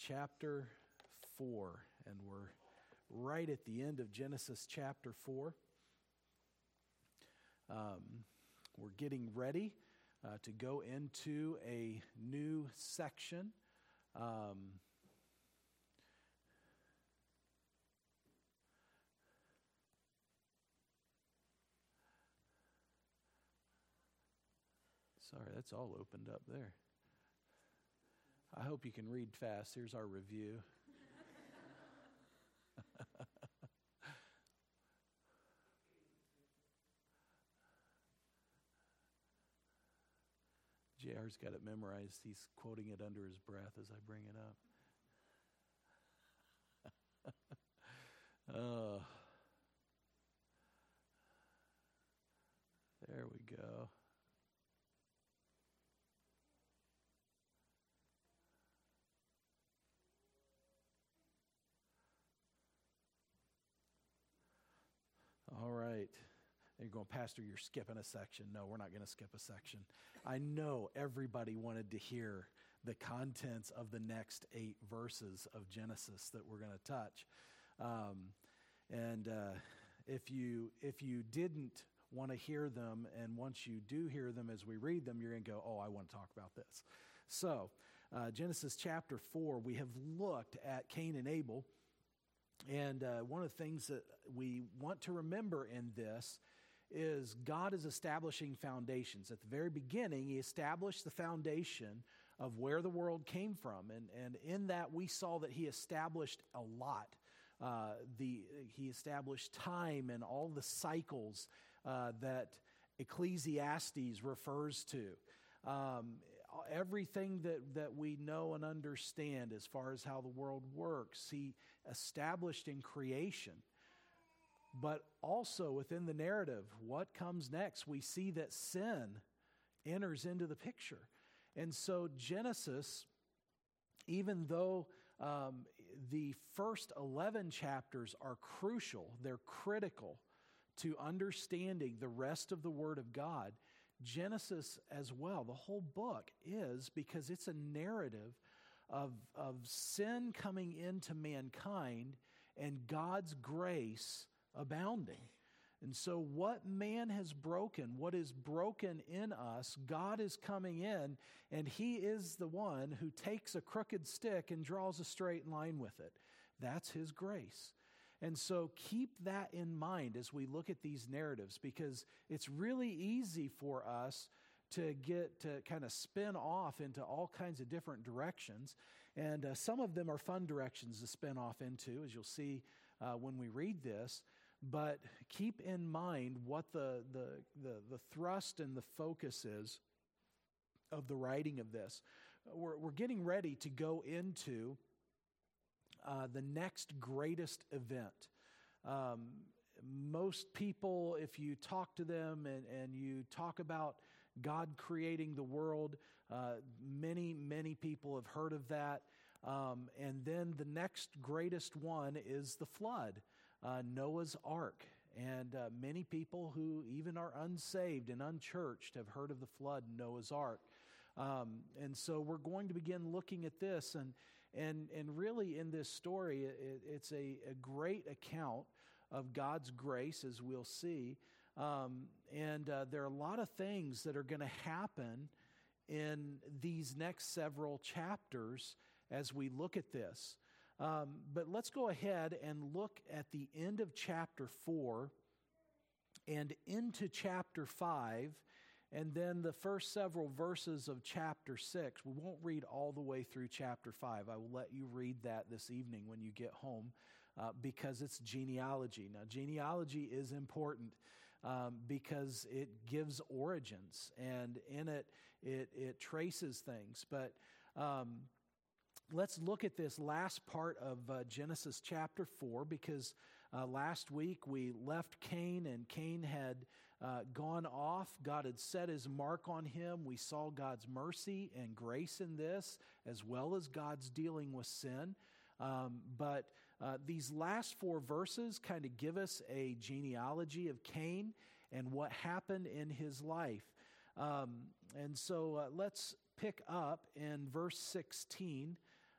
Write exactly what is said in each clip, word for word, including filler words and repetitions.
chapter four, and we're right at the end of Genesis chapter four. Um, we're getting ready uh, to go into a new section. Um, sorry, that's all opened up there. I hope you can read fast. Here's our review. J R's got it memorized. He's quoting it under his breath as I bring it up. Oh, there we go. All right. You're going, Pastor, you're skipping a section. No, we're not going to skip a section. I know everybody wanted to hear the contents of the next eight verses of Genesis that we're going to touch. Um, and uh, if you if you didn't want to hear them, and once you do hear them as we read them, you're going to go, oh, I want to talk about this. So, uh, Genesis chapter four, we have looked at Cain and Abel. And uh, one of the things that we want to remember in this is God is establishing foundations. At the very beginning, He established the foundation of where the world came from. And, and in that, we saw that He established a lot. Uh, the He established time and all the cycles uh, that Ecclesiastes refers to. Um, everything that, that we know and understand as far as how the world works, He established in creation. But also within the narrative, what comes next? We see that sin enters into the picture. And so Genesis, even though um, the first eleven chapters are crucial, they're critical to understanding the rest of the Word of God, Genesis as well, the whole book is, because it's a narrative of, of sin coming into mankind and God's grace abounding. And so what man has broken, what is broken in us, God is coming in, and He is the one who takes a crooked stick and draws a straight line with it. That's His grace. And so keep that in mind as we look at these narratives, because it's really easy for us to get to kind of spin off into all kinds of different directions. And uh, some of them are fun directions to spin off into, as you'll see uh, when we read this. But keep in mind what the, the, the, the thrust and the focus is of the writing of this. We're, we're getting ready to go into Uh, the next greatest event. Um, most people, if you talk to them and, and you talk about God creating the world, uh, many, many people have heard of that. Um, and then the next greatest one is the flood, uh, Noah's Ark. And uh, many people who even are unsaved and unchurched have heard of the flood, Noah's Ark. Um, and so we're going to begin looking at this, and And and really in this story, it, it's a, a great account of God's grace, as we'll see. Um, and uh, there are a lot of things that are going to happen in these next several chapters as we look at this. Um, but let's go ahead and look at the end of chapter four and into chapter five. And then the first several verses of chapter six. We won't read all the way through chapter five. I will let you read that this evening when you get home uh, because it's genealogy. Now, genealogy is important um, because it gives origins, and in it, it, it traces things. But um, let's look at this last part of uh, Genesis chapter four, because uh, last week we left Cain, and Cain had Uh, gone off. God had set His mark on him. We saw God's mercy and grace in this, as well as God's dealing with sin. Um, but uh, these last four verses kind of give us a genealogy of Cain and what happened in his life. Um, and so uh, let's pick up in verse sixteen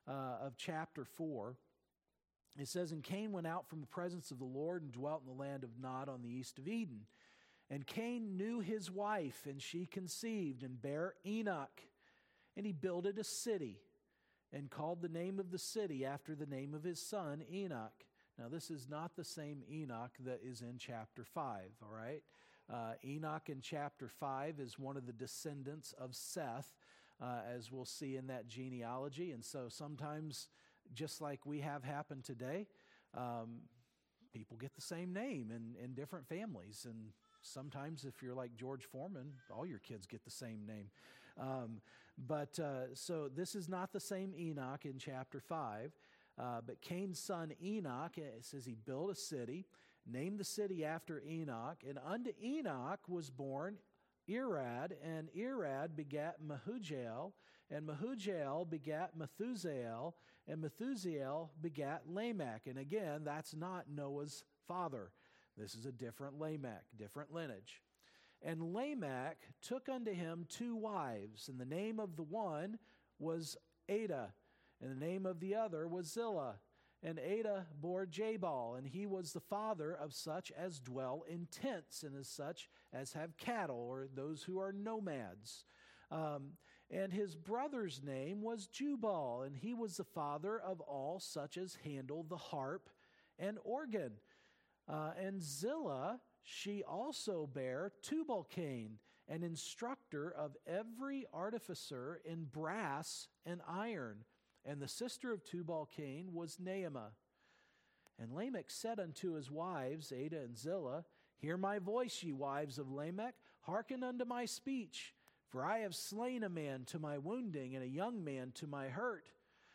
uh, of chapter four. It says, "And Cain went out from the presence of the Lord and dwelt in the land of Nod on the east of Eden. And Cain knew his wife, and she conceived and bare Enoch. And he builded a city and called the name of the city after the name of his son Enoch." Now, this is not the same Enoch that is in chapter five, all right? Uh, Enoch in chapter five is one of the descendants of Seth, uh, as we'll see in that genealogy. And so sometimes, just like we have happened today, um, people get the same name in, in different families. And sometimes if you're like George Foreman, all your kids get the same name. Um, but uh, so this is not the same Enoch in chapter five. Uh, but Cain's son Enoch, it says he built a city, named the city after Enoch, and unto Enoch was born Irad, and Irad begat Mehujael, and Mehujael begat Methusael, and Methusael begat Lamech. And again, that's not Noah's father. This is a different Lamech, different lineage. And Lamech took unto him two wives, and the name of the one was Adah, and the name of the other was Zillah. And Adah bore Jabal, and he was the father of such as dwell in tents, and as such as have cattle, or those who are nomads. Um, and his brother's name was Jubal, and he was the father of all such as handle the harp and organ. Uh, and Zillah, she also bare Tubal-Cain, an instructor of every artificer in brass and iron. And the sister of Tubal-Cain was Naamah. And Lamech said unto his wives, Adah and Zillah, Hear my voice, ye wives of Lamech, hearken unto my speech. For I have slain a man to my wounding, and a young man to my hurt.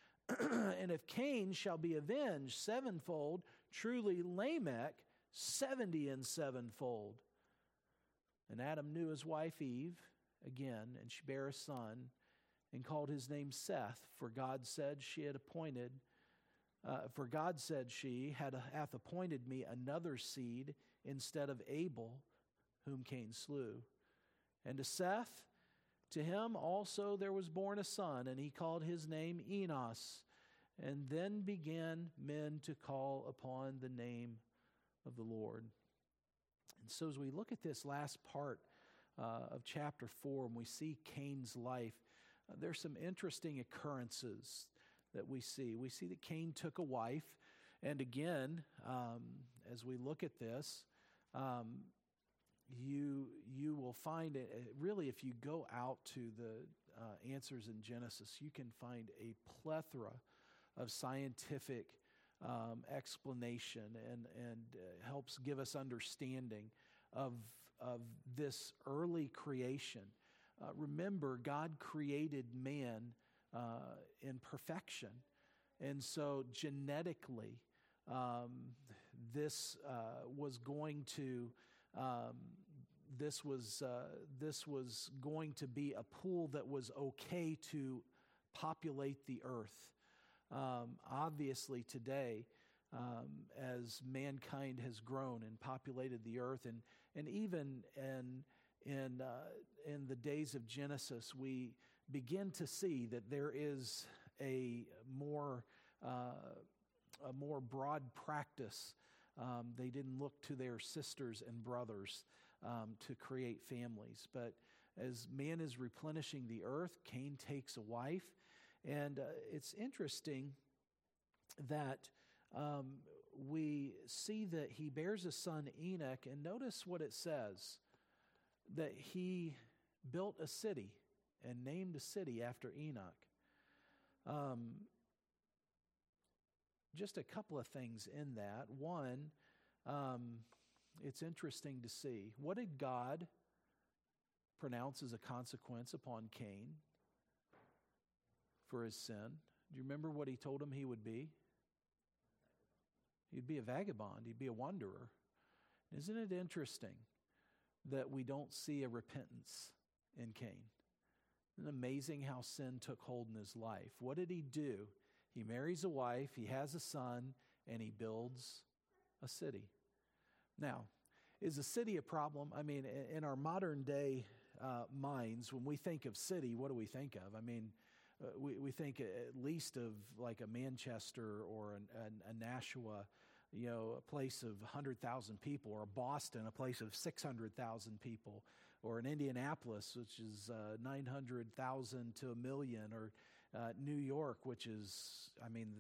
And if Cain shall be avenged sevenfold, truly Lamech seventy and sevenfold. And Adam knew his wife Eve again, and she bare a son, and called his name Seth, for God said she had appointed, uh, for God said she had hath appointed me another seed instead of Abel, whom Cain slew. And to Seth, to him also there was born a son, and he called his name Enos. And then began men to call upon the name of the Lord. And so as we look at this last part uh, of chapter four, and we see Cain's life, Uh, there's some interesting occurrences that we see. We see that Cain took a wife, and again, um, as we look at this, um, you you will find it, really, if you go out to the uh, answers in Genesis, you can find a plethora of scientific um, explanation and, and uh, helps give us understanding of, of this early creation. Uh, remember, God created man uh, in perfection. And so genetically, um, this uh, was going to um, this was uh, this was going to be a pool that was okay to populate the earth. Um, obviously, today, um, as mankind has grown and populated the earth, and and even and In, uh, in the days of Genesis, we begin to see that there is a more uh, a more broad practice. Um, they didn't look to their sisters and brothers um, to create families. But as man is replenishing the earth, Cain takes a wife. And uh, it's interesting that um, we see that he bears a son, Enoch, and notice what it says. That he built a city and named a city after Enoch. Um, just a couple of things in that. One, um, it's interesting to see. What did God pronounce as a consequence upon Cain for his sin? Do you remember what he told him he would be? He'd be a vagabond. He'd be a wanderer. Isn't it interesting that we don't see a repentance in Cain? Isn't it amazing how sin took hold in his life? What did he do? He marries a wife, he has a son, and he builds a city. Now, is a city a problem? I mean, in our modern day uh, minds, when we think of city, what do we think of? I mean, uh, we, we think at least of like a Manchester or an, an, a Nashua, you know, a place of one hundred thousand people, or a Boston, a place of six hundred thousand people, or an Indianapolis, which is uh, nine hundred thousand to a million, or uh, New York, which is, I mean,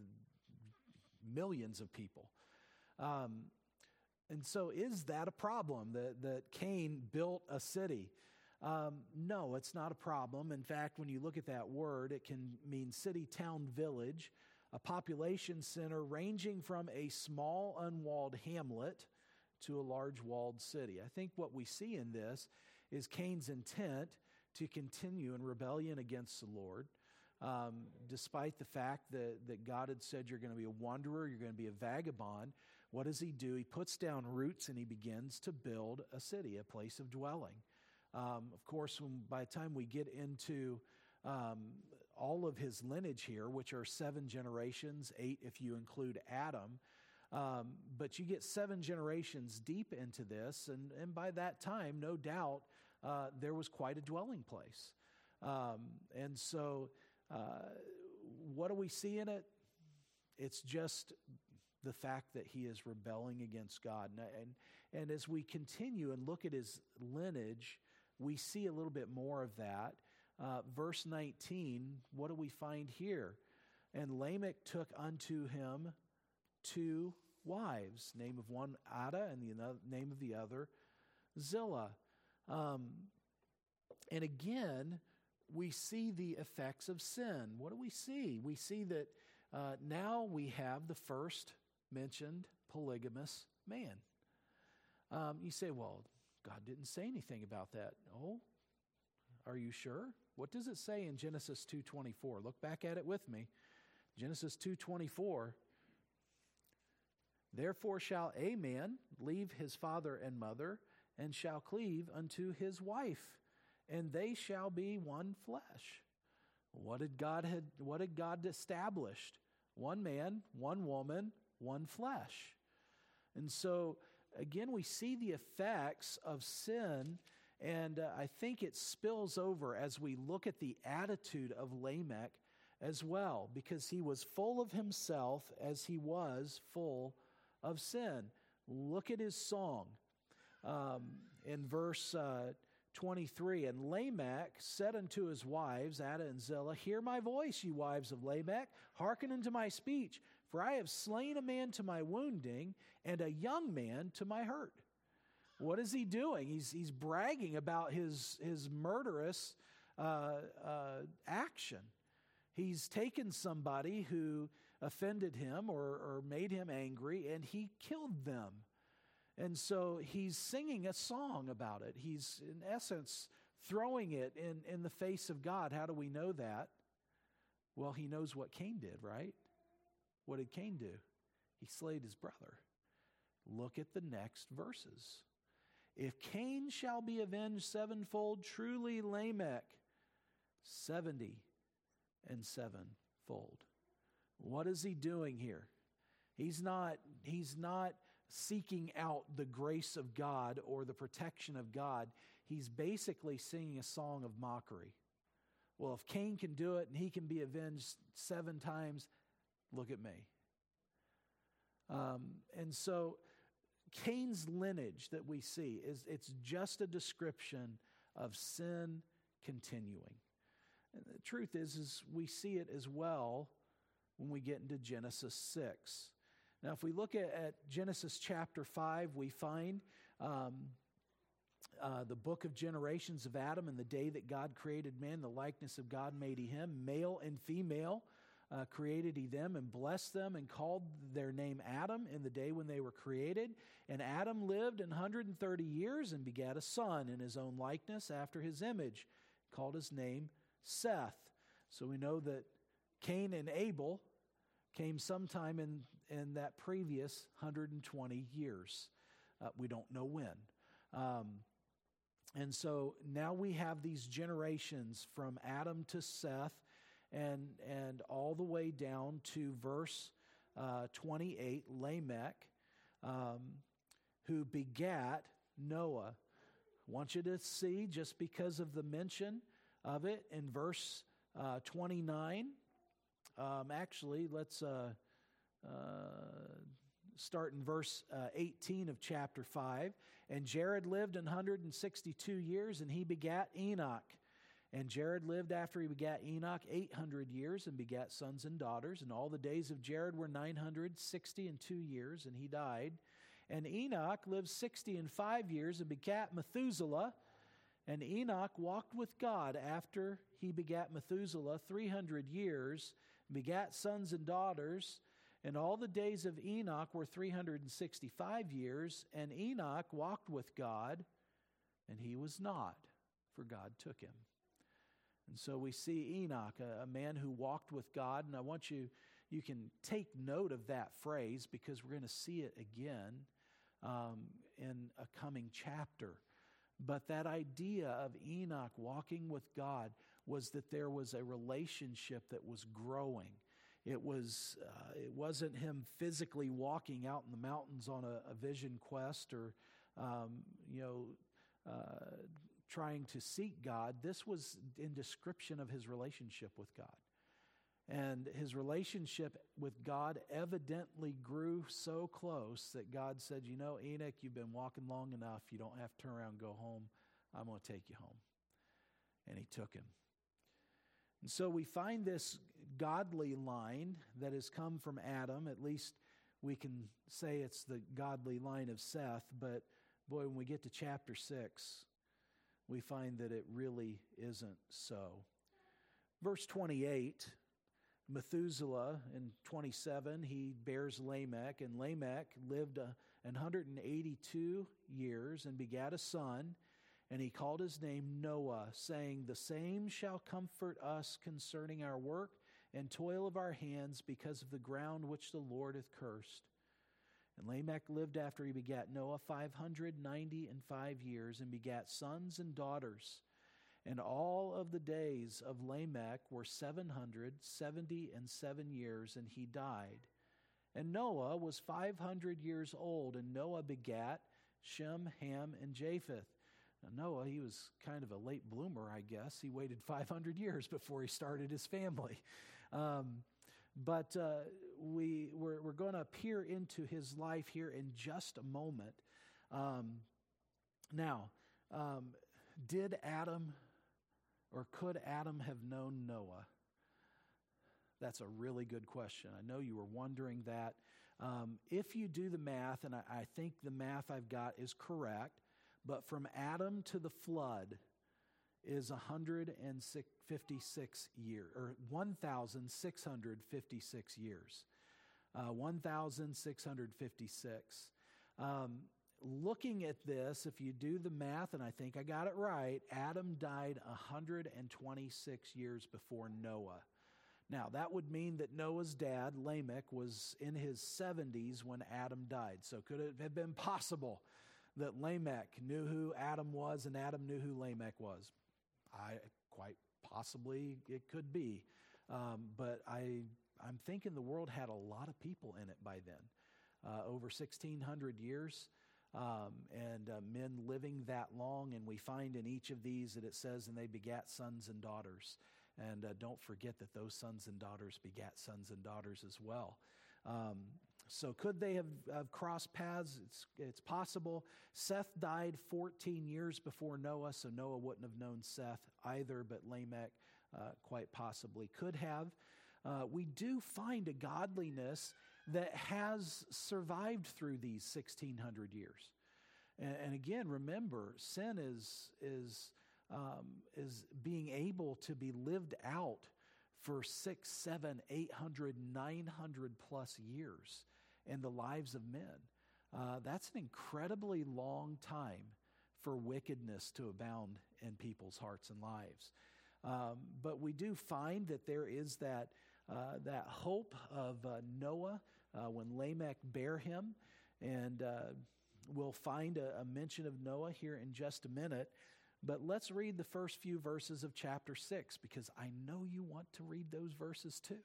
millions of people. Um, and so is that a problem that, that Cain built a city? Um, no, it's not a problem. In fact, when you look at that word, it can mean city, town, village, a population center ranging from a small unwalled hamlet to a large walled city. I think what we see in this is Cain's intent to continue in rebellion against the Lord, um, despite the fact that, that God had said you're going to be a wanderer, you're going to be a vagabond. What does he do? He puts down roots and he begins to build a city, a place of dwelling. Um, of course, when, by the time we get into um, all of his lineage here, which are seven generations, eight if you include Adam, um, but you get seven generations deep into this, and, and by that time, no doubt, uh, there was quite a dwelling place. Um, and so, uh, what do we see in it? It's just the fact that he is rebelling against God. And, and, and as we continue and look at his lineage, we see a little bit more of that. Uh, verse nineteen, what do we find here? And Lamech took unto him two wives, name of one Adah and the another, name of the other Zillah. Um, and again, we see the effects of sin. What do we see? We see that uh, now we have the first mentioned polygamous man. Um, you say, well, God didn't say anything about that. Oh, are you sure? What does it say in Genesis two twenty-four? Look back at it with me. Genesis two twenty-four. Therefore shall a man leave his father and mother, and shall cleave unto his wife, and they shall be one flesh. What did God had, what had God established? One man, one woman, one flesh. And so, again, we see the effects of sin, and uh, I think it spills over as we look at the attitude of Lamech as well, because he was full of himself as he was full of sin. Look at his song um, in verse uh, twenty-three. And Lamech said unto his wives, Adah and Zillah, Hear my voice, ye wives of Lamech, hearken unto my speech. For I have slain a man to my wounding, and a young man to my hurt. What is he doing? He's, he's bragging about his, his murderous uh, uh, action. He's taken somebody who offended him or, or made him angry, and he killed them. And so he's singing a song about it. He's, in essence, throwing it in, in the face of God. How do we know that? Well, he knows what Cain did, right? What did Cain do? He slayed his brother. Look at the next verses. If Cain shall be avenged sevenfold, truly Lamech seventy and sevenfold. What is he doing here? He's not, he's not seeking out the grace of God or the protection of God. He's basically singing a song of mockery. Well, if Cain can do it and he can be avenged seven times, look at me. Um, and so Cain's lineage that we see, is it's just a description of sin continuing. And the truth is, is we see it as well when we get into Genesis six. Now, if we look at, at Genesis chapter five, we find um, uh, the book of generations of Adam, and the day that God created man, the likeness of God made he him, male and female uh, created he them, and blessed them, and called their name Adam in the day when they were created. And Adam lived an hundred and thirty years and begat a son in his own likeness after his image, called his name Seth. So we know that Cain and Abel came sometime in, in that previous one hundred twenty years. Uh, we don't know when. Um, and so now we have these generations from Adam to Seth, and, and all the way down to verse uh, twenty-eight, Lamech, um, who begat Noah. I want you to see, just because of the mention of it in verse uh, twenty-nine. Um, actually, let's uh, uh, start in verse uh, eighteen of chapter five. And Jared lived one hundred sixty-two years, and he begat Enoch. And Jared lived after he begat Enoch eight hundred years, and begat sons and daughters. And all the days of Jared were nine hundred sixty and two years, and he died. And Enoch lived sixty and five years, and begat Methuselah. And Enoch walked with God after he begat Methuselah three hundred years, begat sons and daughters, and all the days of Enoch were three hundred sixty-five years, and Enoch walked with God, and he was not, for God took him. And so we see Enoch, a, a man who walked with God, and I want you, you can take note of that phrase because we're going to see it again um, in a coming chapter. But that idea of Enoch walking with God was that there was a relationship that was growing. It was, uh, it wasn't him physically walking out in the mountains on a, a vision quest or, um, you know, uh, trying to seek God. This was in description of his relationship with God. And his relationship with God evidently grew so close that God said, you know, Enoch, you've been walking long enough. You don't have to turn around and go home. I'm going to take you home. And he took him. And so we find this godly line that has come from Adam. At least we can say it's the godly line of Seth. But boy, when we get to chapter six, we find that it really isn't so. Verse twenty-eight, Methuselah in twenty-seven, he bears Lamech. And Lamech lived a, one hundred eighty-two years and begat a son. And he called his name Noah, saying, the same shall comfort us concerning our work and toil of our hands because of the ground which the Lord hath cursed. And Lamech lived after he begat Noah five hundred ninety and five years, and begat sons and daughters. And all of the days of Lamech were seven hundred seventy and seven years, and he died. And Noah was five hundred years old, and Noah begat Shem, Ham, and Japheth. Now, Noah, he was kind of a late bloomer, I guess. He waited five hundred years before he started his family. Um, but uh, we, we're, we're going to peer into his life here in just a moment. Um, now, um, did Adam or could Adam have known Noah? That's a really good question. I know you were wondering that. Um, if you do the math, and I, I think the math I've got is correct, but from Adam to the flood is one hundred fifty-six years, or one thousand six hundred fifty-six years. Uh, one thousand six hundred fifty-six. Um, looking at this, if you do the math, and I think I got it right, Adam died one hundred twenty-six years before Noah. Now, that would mean that Noah's dad, Lamech, was in his seventies when Adam died. So could it have been possible that Lamech knew who Adam was and Adam knew who Lamech was? I quite possibly it could be. Um, but I, I'm thinking the world had a lot of people in it by then. Uh, over sixteen hundred years, um, and uh, men living that long. And we find in each of these that it says, and they begat sons and daughters. And uh, don't forget that those sons and daughters begat sons and daughters as well. Um, so could they have, have crossed paths? It's, it's possible. Seth died fourteen years before Noah, so Noah wouldn't have known Seth either, but Lamech uh, quite possibly could have. Uh, we do find a godliness that has survived through these sixteen hundred years. And, and again, remember, sin is, is, um, is being able to be lived out for six, seven, eight hundred, nine hundred plus years in the lives of men. Uh, that's an incredibly long time for wickedness to abound in people's hearts and lives. Um, but we do find that there is that uh, that hope of uh, Noah uh, when Lamech bare him, and uh, we'll find a, a mention of Noah here in just a minute. But let's read the first few verses of chapter six, because I know you want to read those verses too.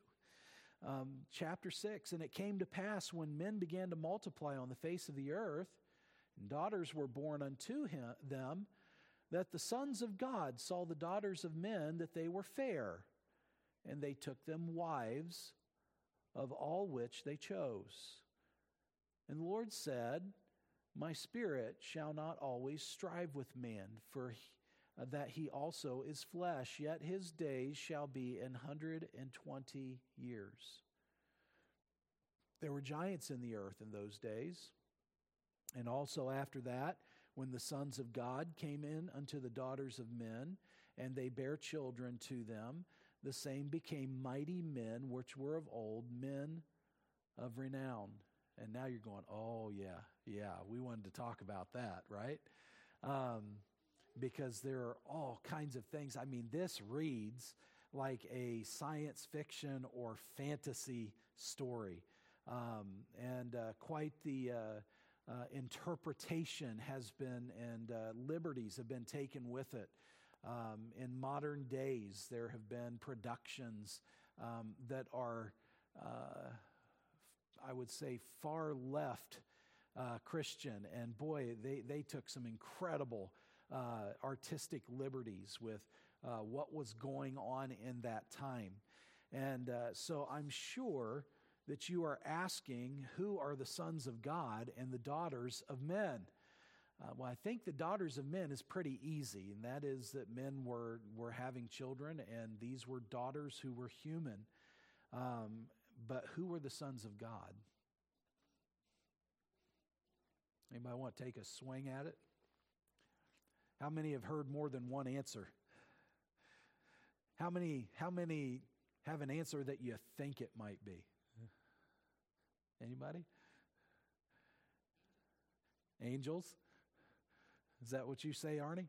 Um, chapter six, and it came to pass when men began to multiply on the face of the earth, and daughters were born unto him, them, that the sons of God saw the daughters of men, that they were fair, and they took them wives, of all which they chose. And the Lord said, My spirit shall not always strive with man, for he, uh, that he also is flesh, yet his days shall be an hundred and twenty years. There were giants in the earth in those days, and also after that, when the sons of God came in unto the daughters of men, and they bare children to them, the same became mighty men, which were of old, men of renown. And now you're going, oh, yeah, yeah, we wanted to talk about that, right? Um, because there are all kinds of things. I mean, this reads like a science fiction or fantasy story. Um, and uh, quite the uh, uh, interpretation has been, and uh, liberties have been taken with it. Um, in modern days, there have been productions um, that are, uh, I would say, far left uh, Christian. And boy, they, they took some incredible uh, artistic liberties with uh, what was going on in that time. And uh, so I'm sure that you are asking, who are the sons of God and the daughters of men? Uh, well, I think the daughters of men is pretty easy, and that is that men were, were having children, and these were daughters who were human. Um, but who were the sons of God? Anybody want to take a swing at it? How many have heard more than one answer? How many, how many have an answer that you think it might be? Anybody? Angels? Is that what you say, Arnie?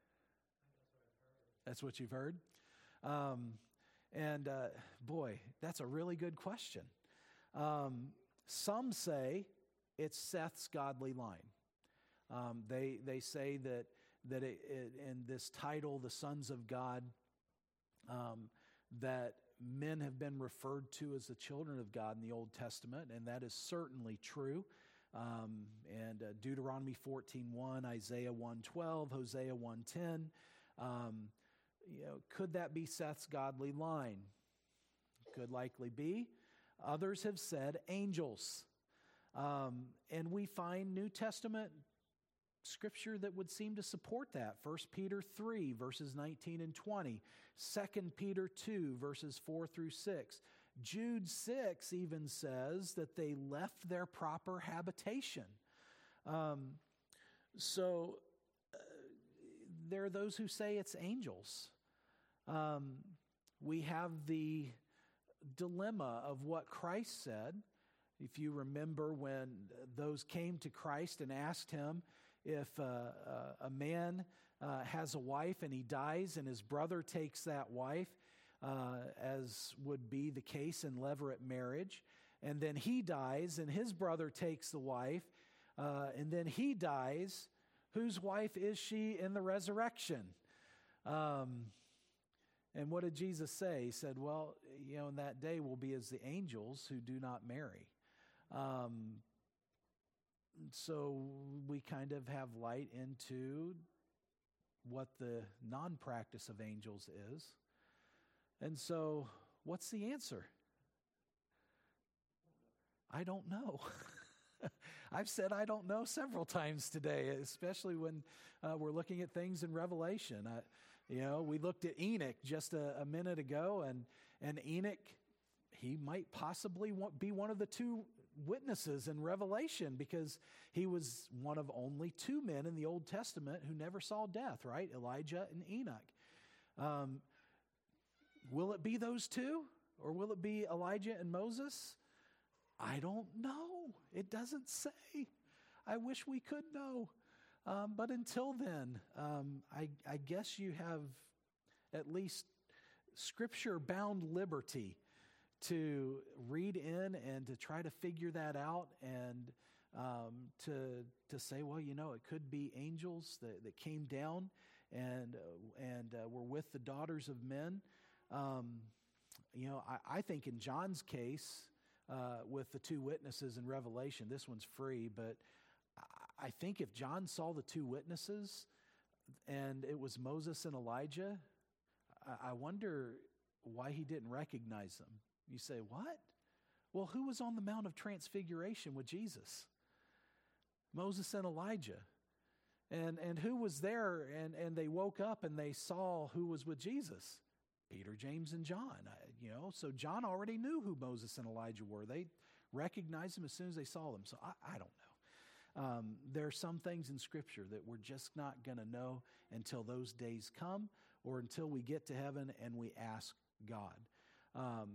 That's what you've heard? Um, and uh, boy, that's a really good question. Um, some say it's Seth's godly line. Um, they they say that that it, it, in this title, the sons of God, um, that men have been referred to as the children of God in the Old Testament, and that is certainly true. Um, and uh, Deuteronomy fourteen one, Isaiah one twelve, Hosea one ten. Um, you know, could that be Seth's godly line? Could likely be. Others have said angels. Um, and we find New Testament scripture that would seem to support that. First Peter three, verses nineteen and twenty. Second Peter two, verses four through six. Jude six even says that they left their proper habitation. Um, so uh, there are those who say it's angels. Um, we have the dilemma of what Christ said. If you remember when those came to Christ and asked him if uh, uh, a man uh, has a wife and he dies and his brother takes that wife, Uh, as would be the case in levirate marriage, and then he dies and his brother takes the wife, uh, and then he dies, whose wife is she in the resurrection? Um, and what did Jesus say? He said, well, you know, in that day will be as the angels who do not marry. Um, so we kind of have light into what the non-practice of angels is. And so, what's the answer? I don't know. I've said I don't know several times today, especially when uh, we're looking at things in Revelation. I, you know, we looked at Enoch just a, a minute ago, and, and Enoch, he might possibly be one of the two witnesses in Revelation because he was one of only two men in the Old Testament who never saw death, right? Elijah and Enoch. Um, Will it be those two? Or will it be Elijah and Moses? I don't know. It doesn't say. I wish we could know. Um, but until then, um, I, I guess you have at least scripture-bound liberty to read in and to try to figure that out and um, to to say, well, you know, it could be angels that, that came down and, uh, and uh, were with the daughters of men. Um, you know, I, I think in John's case, uh, with the two witnesses in Revelation, this one's free, but I, I think if John saw the two witnesses and it was Moses and Elijah, I, I wonder why he didn't recognize them. You say, what? Well, who was on the Mount of Transfiguration with Jesus? Moses and Elijah. And and who was there and, and they woke up and they saw who was with Jesus? Peter, James, and John. I, you know, so John already knew who Moses and Elijah were. They recognized them as soon as they saw them. So I, I don't know. Um, there are some things in Scripture that we're just not going to know until those days come or until we get to heaven and we ask God. Um,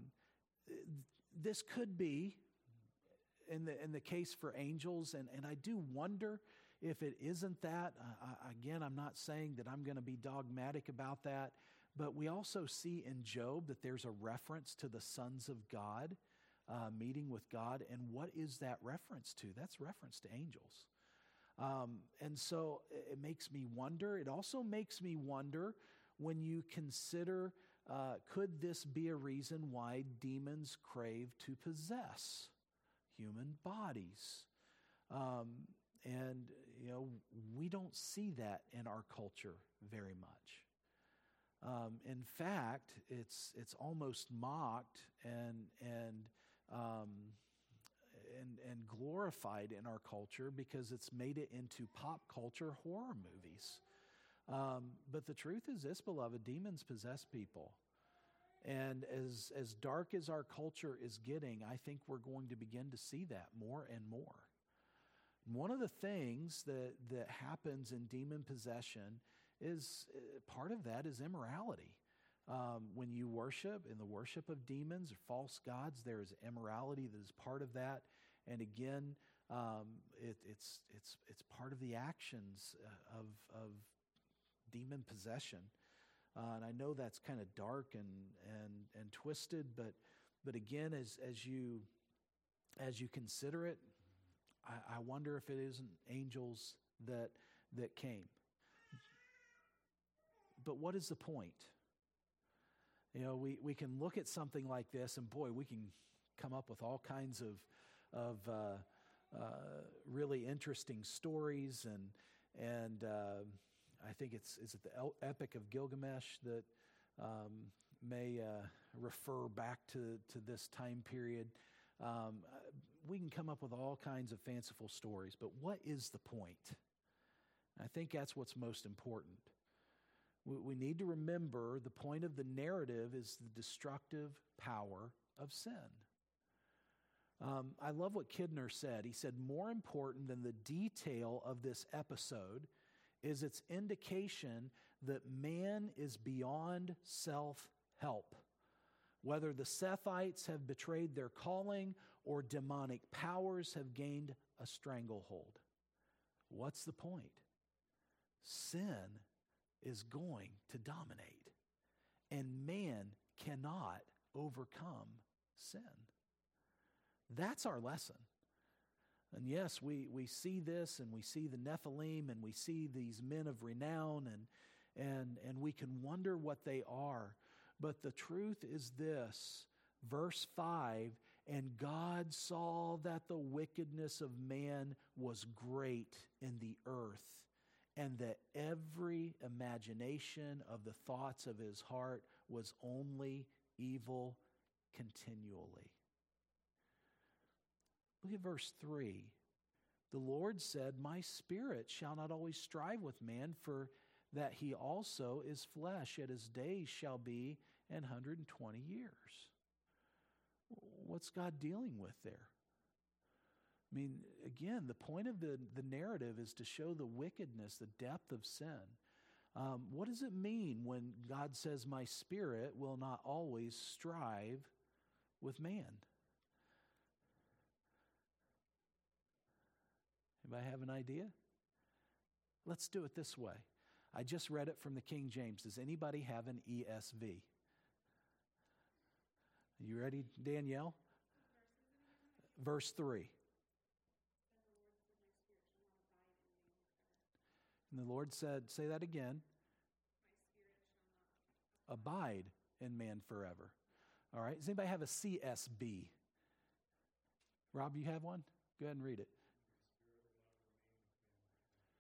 this could be in the in the case for angels, and, and I do wonder if it isn't that. Uh, again, I'm not saying that I'm going to be dogmatic about that, but we also see in Job that there's a reference to the sons of God uh, meeting with God, and what is that reference to? That's reference to angels. Um, and so it makes me wonder. It also makes me wonder when you consider, uh, could this be a reason why demons crave to possess human bodies? Um, and, you know, we don't see that in our culture very much. Um, in fact, it's it's almost mocked and and um, and and glorified in our culture because it's made it into pop culture horror movies. Um, but the truth is this, beloved, demons possess people. And as as dark as our culture is getting, I think we're going to begin to see that more and more. One of the things that, that happens in demon possession is, uh, part of that is immorality. Um, when you worship, in the worship of demons or false gods, there is immorality that is part of that. And again, um, it, it's it's it's part of the actions of of demon possession. Uh, and I know that's kind of dark and and and twisted, but but again, as as you as you consider it, I, I wonder if it isn't angels that that came. But what is the point? You know, we, we can look at something like this, and boy, we can come up with all kinds of of uh, uh, really interesting stories, and and uh, I think it's is it the El- Epic of Gilgamesh that um, may uh, refer back to to this time period. Um, we can come up with all kinds of fanciful stories, but what is the point? I think that's what's most important. We, we need to remember the point of the narrative is the destructive power of sin. Um, I love what Kidner said. He said, more important than the detail of this episode is its indication that man is beyond self-help. Whether the Sethites have betrayed their calling or demonic powers have gained a stranglehold. What's the point? Sin is going to dominate, and man cannot overcome sin. That's our lesson. And yes, we, we see this, and we see the Nephilim, and we see these men of renown, and, and, and we can wonder what they are. But the truth is this, verse five, and God saw that the wickedness of man was great in the earth, and that every imagination of the thoughts of his heart was only evil continually. Look at verse three. The Lord said, my spirit shall not always strive with man, for that he also is flesh, yet his days shall be an hundred and twenty years. What's God dealing with there? I mean, again, the point of the, the narrative is to show the wickedness, the depth of sin. Um, what does it mean when God says, my spirit will not always strive with man? Anybody have an idea? Let's do it this way. I just read it from the King James. Does anybody have an E S V? Are you ready, Danielle? Verse three. And the Lord said, say that again. Abide in man forever. All right. Does anybody have a C S B? Rob, you have one? Go ahead and read it.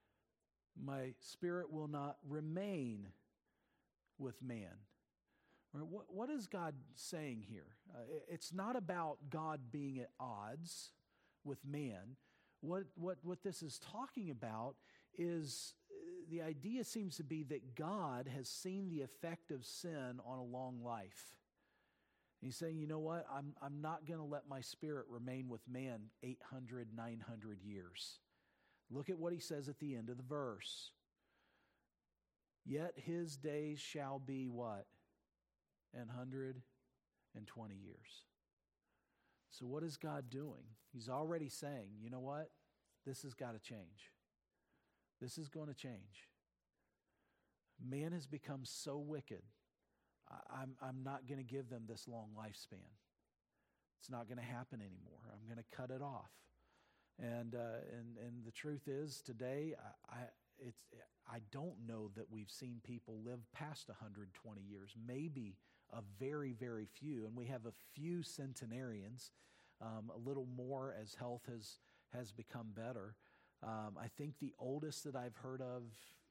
My spirit will not remain with man. Right? What, what is God saying here? Uh, it- it's not about God being at odds with man. What, what, what this is talking about is uh, the idea seems to be that God has seen the effect of sin on a long life. He's saying, you know what? I'm, I'm not going to let my spirit remain with man eight hundred, nine hundred years. Look at what he says at the end of the verse. Yet his days shall be what? An hundred and twenty years. So what is God doing? He's already saying, you know what? This has got to change. This is going to change. Man has become so wicked. I, I'm, I'm not going to give them this long lifespan. It's not going to happen anymore. I'm going to cut it off. And uh, and and the truth is, today, I, I it's I don't know that we've seen people live past one hundred twenty years. Maybe a very, very few. And we have a few centenarians, um, a little more as health has has become better. Um, I think the oldest that I've heard of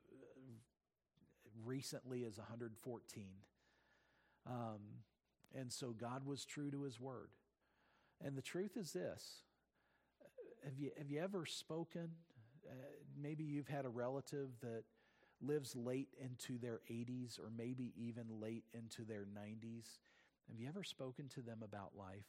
recently is one hundred fourteen. Um, and so God was true to his word. And the truth is this. Have you, have you ever spoken? Uh, maybe you've had a relative that lives late into their eighties or maybe even late into their nineties. Have you ever spoken to them about life?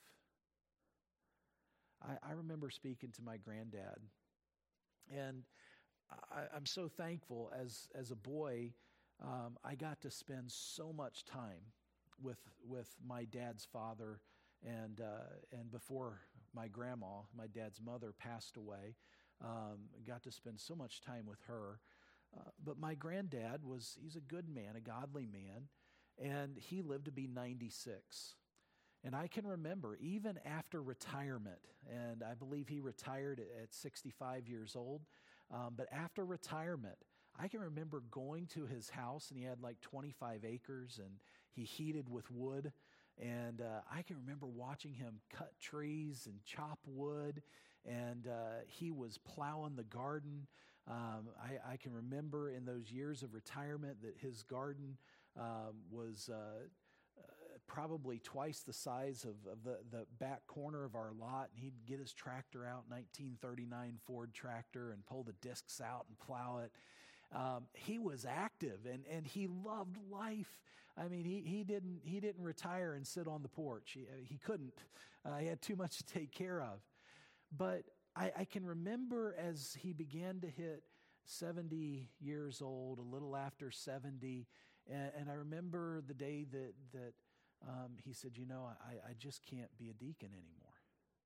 I, I remember speaking to my granddad. And I, I'm so thankful as, as a boy, um, I got to spend so much time with with my dad's father, and uh, and before my grandma, my dad's mother, passed away, um, got to spend so much time with her. Uh, but my granddad was, he's a good man, a godly man, and he lived to be ninety-six. And I can remember, even after retirement, and I believe he retired at sixty-five years old, um, but after retirement, I can remember going to his house, and he had like twenty-five acres, and he heated with wood. And uh, I can remember watching him cut trees and chop wood, and uh, he was plowing the garden. Um, I, I can remember in those years of retirement that his garden um, was uh, uh, probably twice the size of, of the, the back corner of our lot. And he'd get his tractor out, nineteen thirty-nine Ford tractor, and pull the discs out and plow it. Um, he was active, and, and he loved life. I mean, he, he didn't he didn't retire and sit on the porch. He, he couldn't. Uh, he had too much to take care of. But I, I can remember as he began to hit seventy years old, a little after seventy, and, and I remember the day that that um, he said, you know, I, I just can't be a deacon anymore.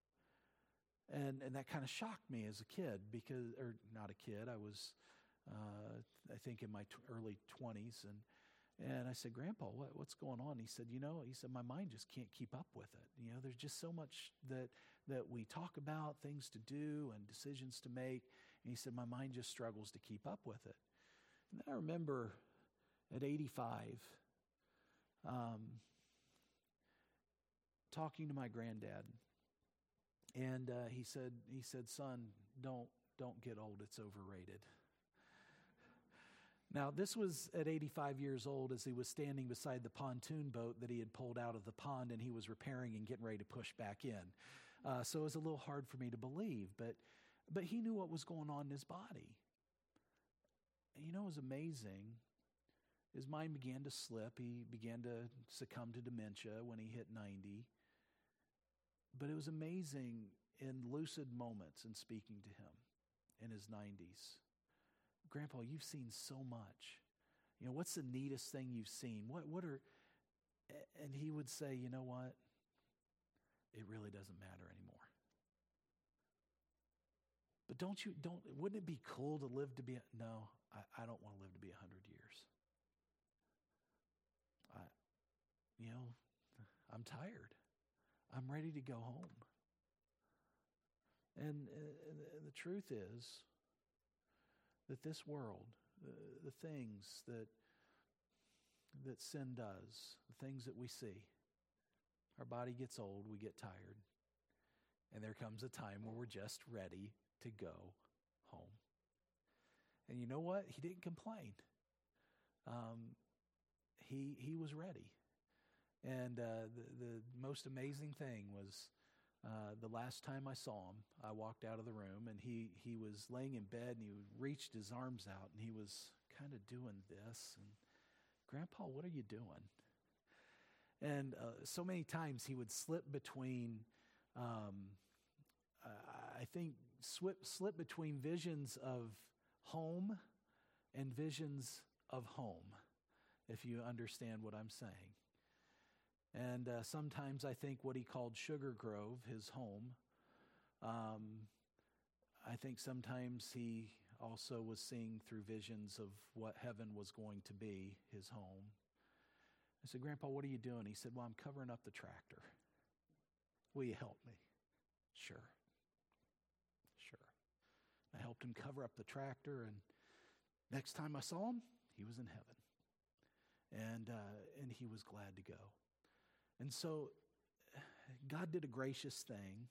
And and that kind of shocked me as a kid, because, or not a kid, I was, uh, I think in my t- early twenties, and and I said, Grandpa, what, what's going on? He said, you know, he said, my mind just can't keep up with it. You know, there's just so much that that we talk about, things to do and decisions to make. And he said, my mind just struggles to keep up with it. And then I remember at eighty-five, um, talking to my granddad. And uh, he said, he said, son, don't don't get old. It's overrated. Now, this was at eighty-five years old, as he was standing beside the pontoon boat that he had pulled out of the pond, and he was repairing and getting ready to push back in. Uh, so it was a little hard for me to believe, but but he knew what was going on in his body. And you know, it was amazing. His mind began to slip. He began to succumb to dementia when he hit ninety. But it was amazing in lucid moments in speaking to him in his nineties. Grandpa, you've seen so much. You know, what's the neatest thing you've seen? What what are, and he would say, you know what? It really doesn't matter anymore. But don't you, don't, wouldn't it be cool to live to be, no, I, I don't want to live to be a hundred years. I, you know, I'm tired. I'm ready to go home. And, and the truth is, that this world, the, the things that that sin does, the things that we see, our body gets old, we get tired, and there comes a time where we're just ready to go home. And you know what? He didn't complain. Um, he he was ready. And uh, the, the most amazing thing was uh, the last time I saw him, I walked out of the room, and he, he was laying in bed, and he reached his arms out, and he was kind of doing this. And, Grandpa, what are you doing? And uh, so many times he would slip between, um, uh, I think, slip, slip between visions of home and visions of home, if you understand what I'm saying. And uh, sometimes I think what he called Sugar Grove, his home, um, I think sometimes he also was seeing through visions of what heaven was going to be, his home. I said, Grandpa, what are you doing? He said, well, I'm covering up the tractor. Will you help me? Sure. Sure. I helped him cover up the tractor, and next time I saw him, he was in heaven. And uh, and he was glad to go. And so God did a gracious thing.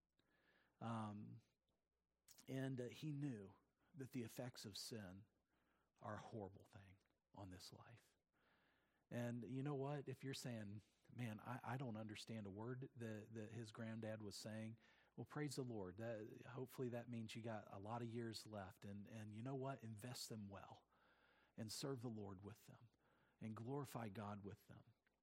Um, and uh, he knew that the effects of sin are a horrible thing on this life. And you know what? If you're saying, man, I, I don't understand a word that, that his granddad was saying, well, praise the Lord. That, hopefully that means you got a lot of years left. And, and you know what? Invest them well and serve the Lord with them and glorify God with them.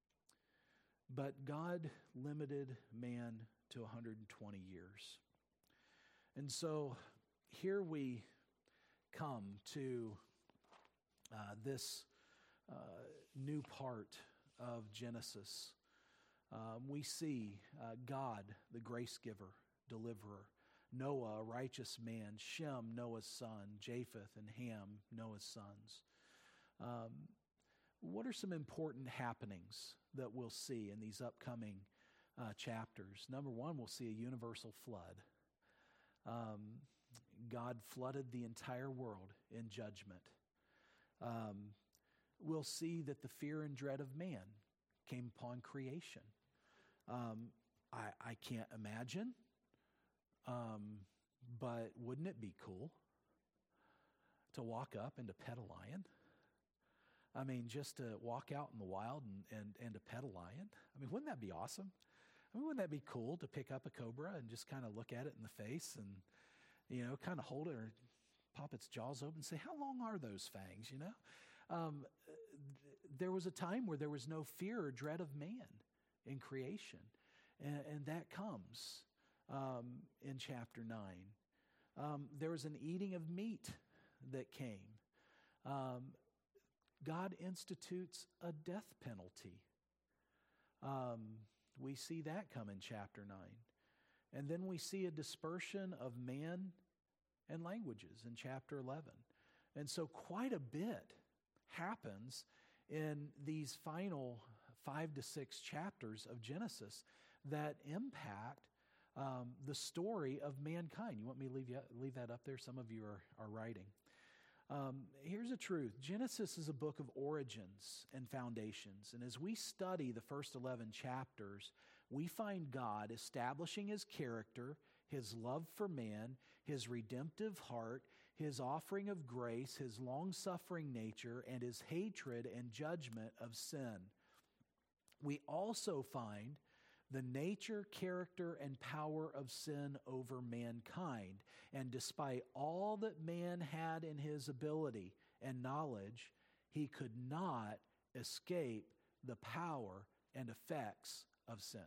But God limited man to one hundred twenty years. And so here we come to uh, this uh, new part of Genesis. Um, we see uh, God, the grace giver, deliverer, Noah, a righteous man, Shem, Noah's son, Japheth and Ham, Noah's sons. Um, what are some important happenings that we'll see in these upcoming uh, chapters? Number one, we'll see a universal flood. Um, God flooded the entire world in judgment. Um, we'll see that the fear and dread of man came upon creation. Um, I, I can't imagine, um, but wouldn't it be cool to walk up and to pet a lion? I mean, just to walk out in the wild and, and, and to pet a lion? I mean, wouldn't that be awesome? I mean, wouldn't that be cool to pick up a cobra and just kind of look at it in the face and, you know, kind of hold it or pop its jaws open and say, how long are those fangs, you know? Um, th- there was a time where there was no fear or dread of man in creation. And, and that comes um, in chapter nine. Um, there was an eating of meat that came. Um, God institutes a death penalty. Um, we see that come in chapter nine. And then we see a dispersion of man and languages in chapter eleven. And so quite a bit happens in these final five to six chapters of Genesis that impact um, the story of mankind. You want me to leave, you, leave that up there? Some of you are, are writing. Um, here's the truth. Genesis is a book of origins and foundations. And as we study the first eleven chapters, we find God establishing his character, his love for man, his redemptive heart, his offering of grace, his long-suffering nature, and his hatred and judgment of sin. We also find the nature, character, and power of sin over mankind. And despite all that man had in his ability and knowledge, he could not escape the power and effects of sin.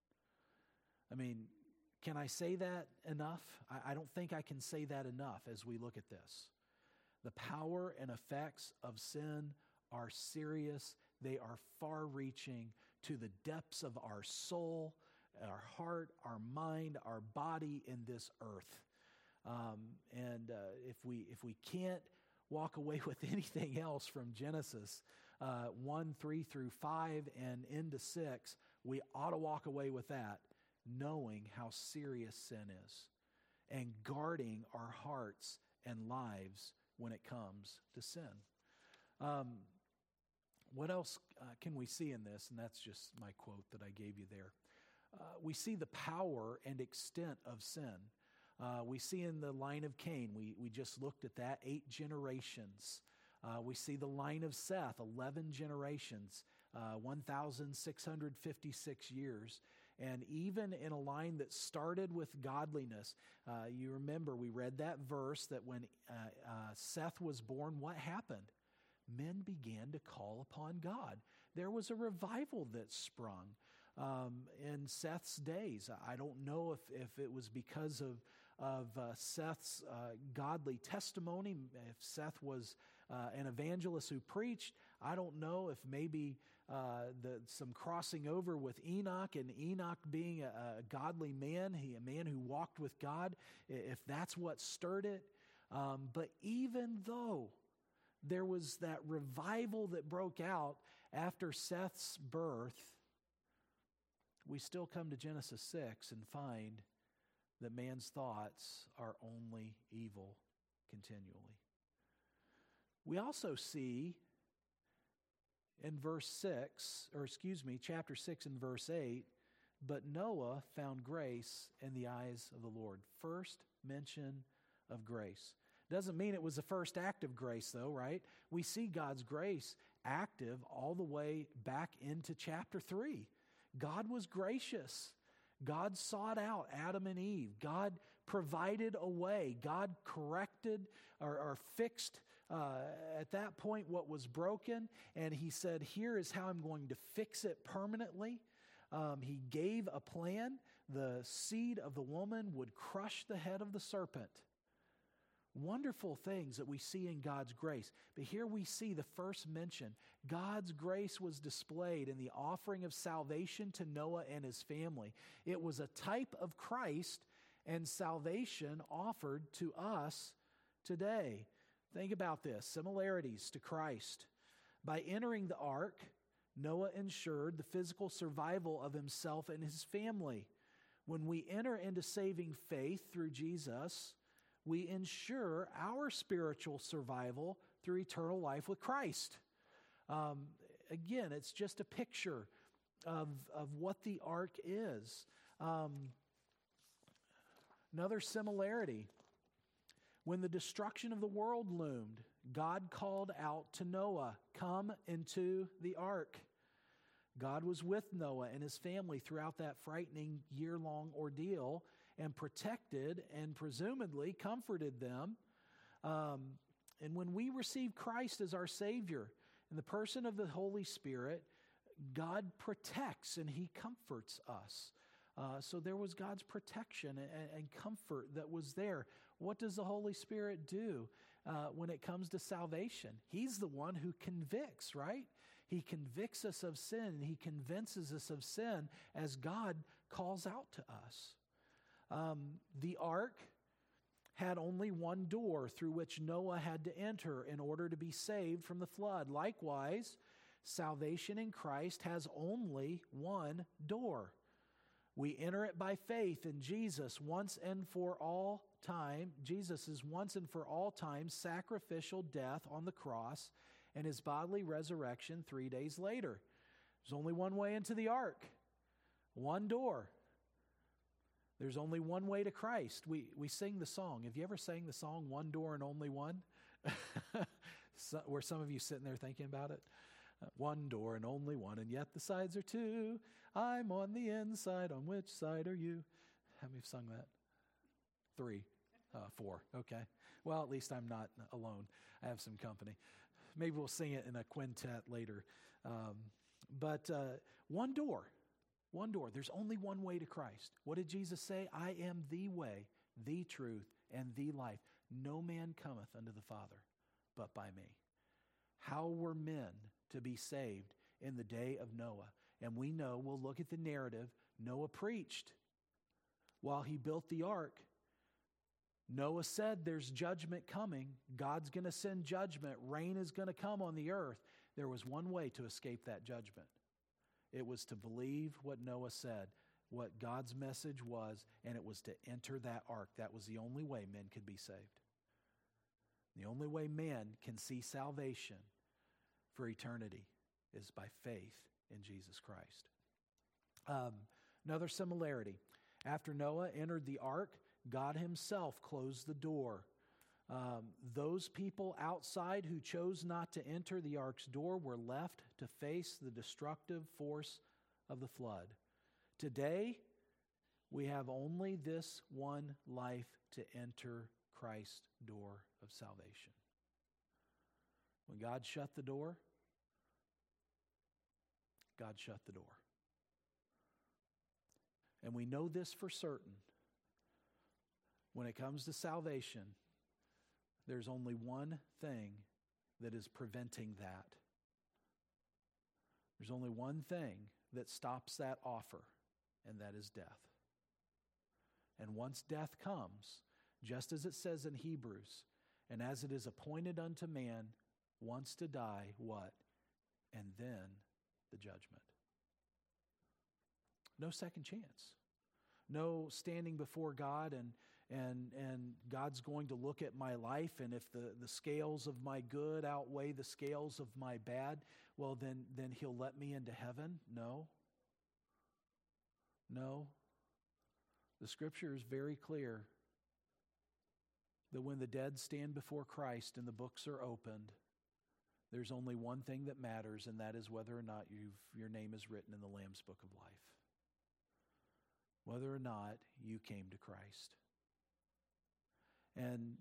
I mean, can I say that enough? I, I don't think I can say that enough as we look at this. The power and effects of sin are serious. They are far-reaching to the depths of our soul, our heart, our mind, our body in this earth. Um, and uh, if we if we can't walk away with anything else from Genesis uh, one, three through five and into six, we ought to walk away with that, knowing how serious sin is and guarding our hearts and lives when it comes to sin. Um, What else uh, can we see in this? And that's just my quote that I gave you there. Uh, we see the power and extent of sin. Uh, we see in the line of Cain, we, we just looked at that, eight generations. Uh, we see the line of Seth, eleven generations. uh, one thousand six hundred fifty-six years. And even in a line that started with godliness, uh, you remember we read that verse that when uh, uh, Seth was born, what happened? Men began to call upon God. There was a revival that sprung um, in Seth's days. I don't know if, if it was because of, of uh, Seth's uh, godly testimony, if Seth was uh, an evangelist who preached. I don't know if maybe uh, the, some crossing over with Enoch, and Enoch being a, a godly man, he, a man who walked with God, if that's what stirred it. Um, but even though there was that revival that broke out after Seth's birth, we still come to Genesis six and find that man's thoughts are only evil continually. We also see in verse six, or excuse me, chapter six and verse eight, but Noah found grace in the eyes of the Lord. First mention of grace. Doesn't mean it was the first act of grace, though, right? We see God's grace active all the way back into chapter three. God was gracious. God sought out Adam and Eve. God provided a way. God corrected or, or fixed uh, at that point what was broken. And he said, here is how I'm going to fix it permanently. Um, he gave a plan. The seed of the woman would crush the head of the serpent. Wonderful things that we see in God's grace. But here we see the first mention. God's grace was displayed in the offering of salvation to Noah and his family. It was a type of Christ and salvation offered to us today. Think about this. Similarities to Christ. By entering the ark, Noah ensured the physical survival of himself and his family. When we enter into saving faith through Jesus, we ensure our spiritual survival through eternal life with Christ. Um, again, it's just a picture of, of what the ark is. Um, another similarity. When the destruction of the world loomed, God called out to Noah, come into the ark. God was with Noah and his family throughout that frightening year-long ordeal and protected and presumably comforted them. Um, and when we receive Christ as our Savior in the person of the Holy Spirit, God protects and He comforts us. Uh, so there was God's protection and, and comfort that was there. What does the Holy Spirit do uh, when it comes to salvation? He's the one who convicts, right? He convicts us of sin, and He convinces us of sin as God calls out to us. Um, the ark had only one door through which Noah had to enter in order to be saved from the flood. Likewise, salvation in Christ has only one door. We enter it by faith in Jesus once and for all time. Jesus' once and for all time sacrificial death on the cross and His bodily resurrection three days later. There's only one way into the ark, one door. There's only one way to Christ. We we sing the song. Have you ever sang the song, One Door and Only One? So, were some of you sitting there thinking about it? Uh, one door and only one, and yet the sides are two. I'm on the inside. On which side are you? How many have sung that? Three. Uh, four. Okay. Well, at least I'm not alone. I have some company. Maybe we'll sing it in a quintet later. Um, but uh, one door. One door. There's only one way to Christ. What did Jesus say? I am the way, the truth, and the life. No man cometh unto the Father but by me. How were men to be saved in the day of Noah? And we know, we'll look at the narrative, Noah preached while he built the ark. Noah said there's judgment coming. God's going to send judgment. Rain is going to come on the earth. There was one way to escape that judgment. It was to believe what Noah said, what God's message was, and it was to enter that ark. That was the only way men could be saved. The only way men can see salvation for eternity is by faith in Jesus Christ. Um, another similarity. After Noah entered the ark, God Himself closed the door. Um, those people outside who chose not to enter the ark's door were left to face the destructive force of the flood. Today, we have only this one life to enter Christ's door of salvation. When God shut the door, God shut the door. And we know this for certain. When it comes to salvation, there's only one thing that is preventing that. There's only one thing that stops that offer, and that is death. And once death comes, just as it says in Hebrews, and as it is appointed unto man once to die, what? And then the judgment. No second chance. No standing before God and and and God's going to look at my life, and if the, the scales of my good outweigh the scales of my bad, well then then he'll let me into heaven. No. No. The scripture is very clear that when the dead stand before Christ and the books are opened, there's only one thing that matters, and that is whether or not you've, your name is written in the Lamb's Book of Life. Whether or not you came to Christ. And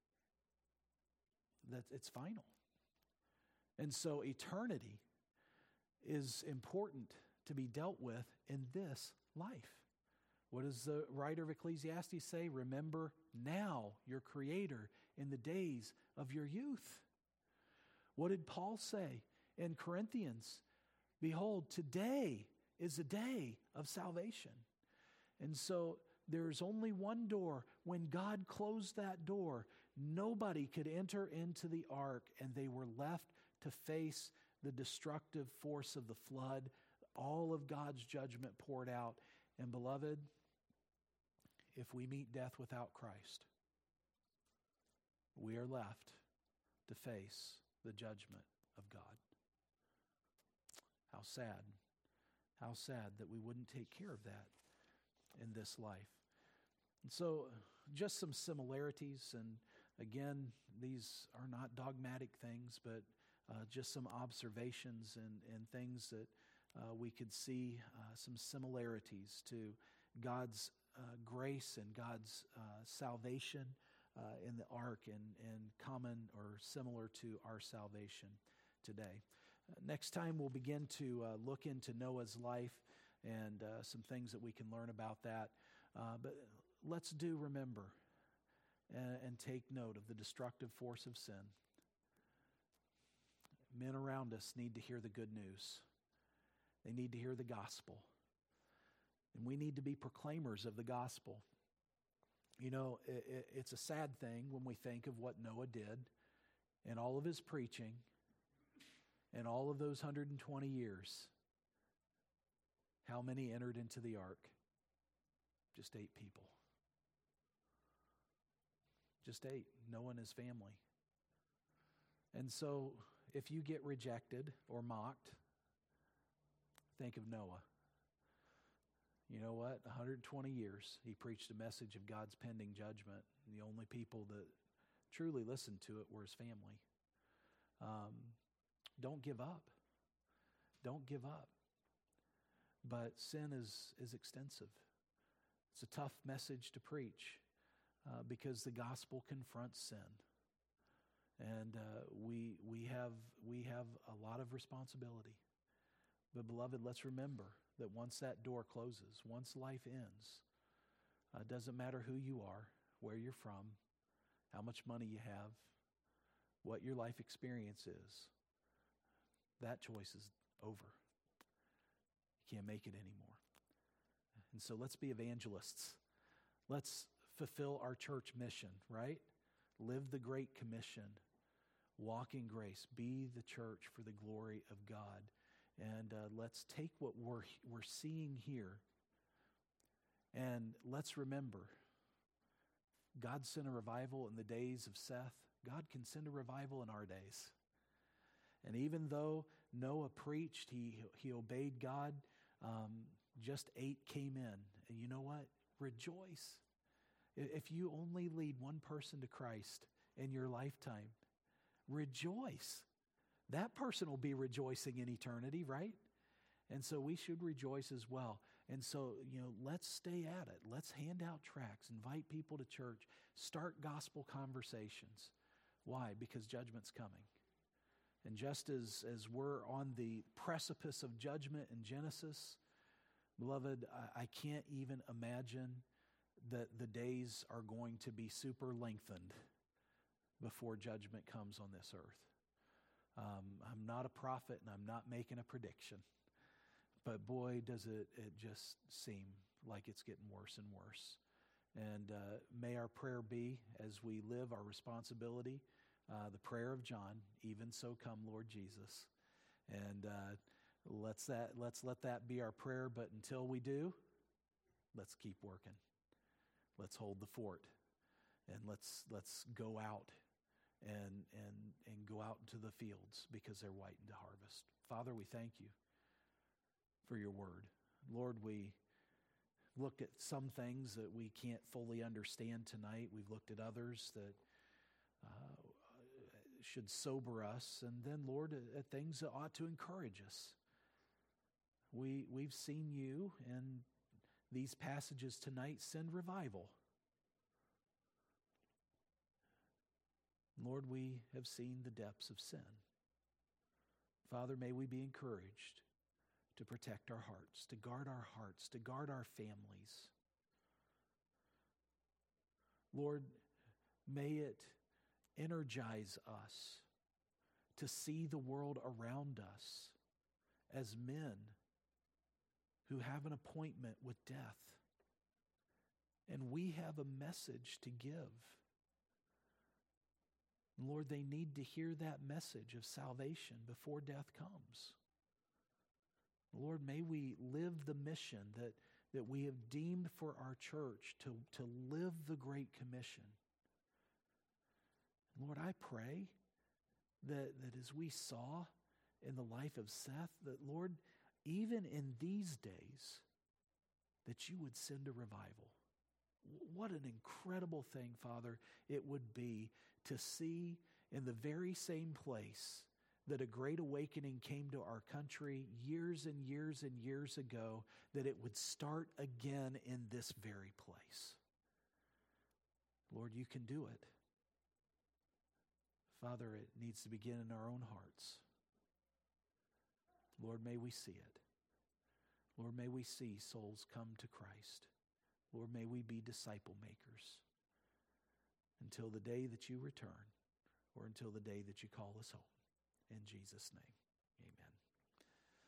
that it's final. And so eternity is important to be dealt with in this life. What does the writer of Ecclesiastes say? Remember now your Creator in the days of your youth. What did Paul say in Corinthians? Behold, today is a day of salvation. And so there's only one door. When God closed that door, nobody could enter into the ark, and they were left to face the destructive force of the flood, all of God's judgment poured out. And beloved, if we meet death without Christ, we are left to face the judgment of God. How sad. How sad that we wouldn't take care of that in this life. And so, just some similarities, and again, these are not dogmatic things, but uh, just some observations and, and things that uh, we could see uh, some similarities to God's uh, grace and God's uh, salvation uh, in the ark, and, and common or similar to our salvation today. Uh, next time we'll begin to uh, look into Noah's life and uh, some things that we can learn about that. Uh, but let's do remember and, and take note of the destructive force of sin. Men around us need to hear the good news. They need to hear the gospel. And we need to be proclaimers of the gospel. You know, it, it, it's a sad thing when we think of what Noah did and all of his preaching and all of those one hundred twenty years. How many entered into the ark? Just eight people. Just eight. Noah and his family. And so, if you get rejected or mocked, think of Noah. You know what? one hundred twenty years, he preached a message of God's pending judgment. And the only people that truly listened to it were his family. Um, don't give up. Don't give up. But sin is, is extensive. It's a tough message to preach uh, because the gospel confronts sin. And uh, we, we, have, we have a lot of responsibility. But beloved, let's remember that once that door closes, once life ends, it uh, doesn't matter who you are, where you're from, how much money you have, what your life experience is. That choice is over. You can't make it anymore. And so let's be evangelists. Let's fulfill our church mission, right? Live the Great Commission. Walk in grace. Be the church for the glory of God. And uh, let's take what we're, we're seeing here, and let's remember, God sent a revival in the days of Seth. God can send a revival in our days. And even though Noah preached, he, he obeyed God, um, just eight came in. And you know what? Rejoice. If you only lead one person to Christ in your lifetime. Rejoice. That person will be rejoicing in eternity, right? And so we should rejoice as well. And so, you know, let's stay at it. Let's hand out tracts, invite people to church, start gospel conversations. Why? Because judgment's coming. And just as, as we're on the precipice of judgment in Genesis, beloved, I, I can't even imagine that the days are going to be super lengthened before judgment comes on this earth. Um, I'm not a prophet and I'm not making a prediction. But boy, does it, it just seem like it's getting worse and worse. And uh, may our prayer be, as we live our responsibility, uh, the prayer of John, even so come, Lord Jesus. And uh, let's that let's let that be our prayer. But until we do, let's keep working. Let's hold the fort, and let's let's go out and and and go out into the fields because they're whitened to harvest. Father, we thank you for your word. Lord, we looked at some things that we can't fully understand tonight. We've looked at others that uh, should sober us. And then, Lord, at things that ought to encourage us. We, we've seen you in these passages tonight send revival. Lord, we have seen the depths of sin. Father, may we be encouraged to protect our hearts, to guard our hearts, to guard our families. Lord, may it energize us to see the world around us as men who have an appointment with death. And we have a message to give. Lord, they need to hear that message of salvation before death comes. Lord, may we live the mission that, that we have deemed for our church to, to live the Great Commission. Lord, I pray that, that as we saw in the life of Seth, that Lord, even in these days, that you would send a revival. What an incredible thing, Father, it would be to see in the very same place that a great awakening came to our country years and years and years ago, that it would start again in this very place. Lord, you can do it. Father, it needs to begin in our own hearts. Lord, may we see it. Lord, may we see souls come to Christ. Lord, may we be disciple makers until the day that you return or until the day that you call us home. In Jesus' name.